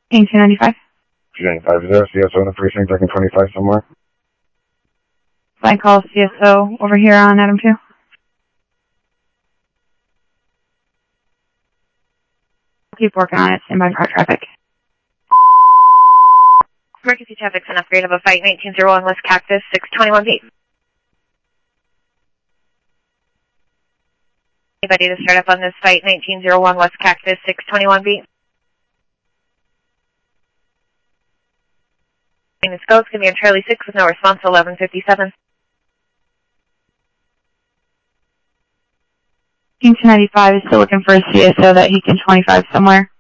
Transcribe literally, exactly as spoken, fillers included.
King two ninety-five. two ninety-five, is there a C S O in the precinct? I can twenty-five somewhere? I call C S O over here on Adam two. Keep working on it. Stand by car traffic. Emergency traffic's an upgrade of a fight nineteen oh one West Cactus, six twenty-one B. Anybody to start up on this fight nineteen oh one West Cactus, six twenty-one B? This goes going to be on Charlie six with no response, eleven fifty-seven. King two ninety-five is still looking for a C S O that he can twenty-five somewhere.